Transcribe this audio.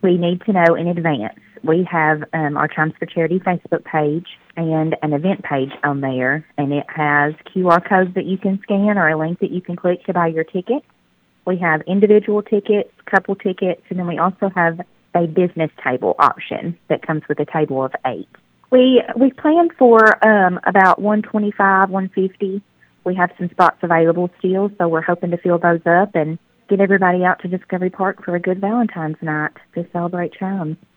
We need to know in advance. We have our Chimes for Charity Facebook page and an event page on there, and it has QR codes that you can scan or a link that you can click to buy your ticket. We have individual tickets, couple tickets, and then we also have a business table option that comes with a table of 8. We plan for about 125, 150. We have some spots available still, so we're hoping to fill those up and get everybody out to Discovery Park for a good Valentine's night to celebrate Chimes.